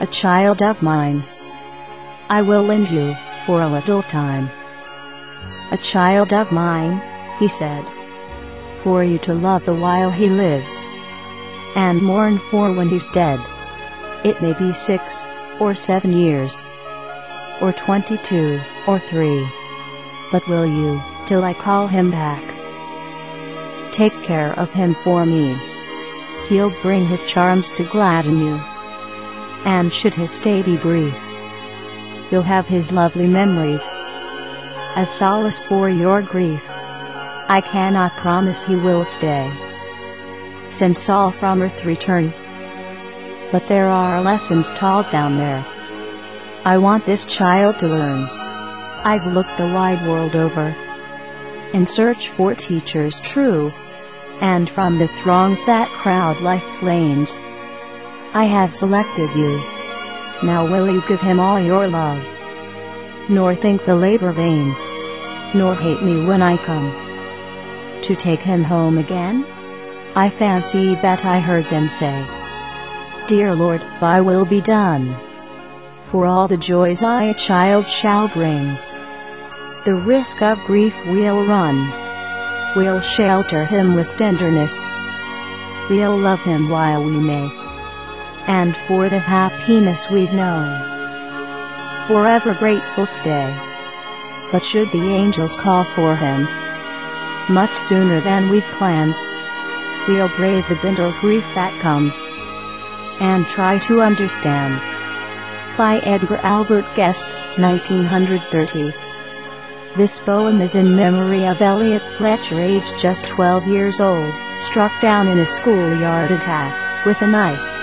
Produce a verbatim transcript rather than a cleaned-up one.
a child of mine. I will lend you, for a little time. A child of mine, he said, for you to love the while he lives, and mourn for when he's dead. It may be six, or seven years, or twenty-two, or three. But will you, till I call him back, take care of him for me? He'll bring his charms to gladden you, and should his stay be brief, you'll have his lovely memories as solace for your grief. I cannot promise he will stay, since all from earth return, but there are lessons taught down there I want this child to learn. I've looked the wide world over in search for teachers true, and from the throngs that crowd life's lanes, I have selected you. Now will you give him all your love, nor think the labor vain, nor hate me when I come to take him home again? I fancied that I heard them say, Dear Lord, thy will be done. For all the joys I a child shall bring, the risk of grief we'll run. We'll shelter him with tenderness, we'll love him while we may, and for the happiness we've known, forever grateful stay. But should the angels call for him much sooner than we've planned, we'll brave the bitter grief that comes, and try to understand. By Edgar Albert Guest, nineteen thirty. This poem is in memory of Elliot Fletcher, aged just twelve years old, struck down in a schoolyard attack with a knife.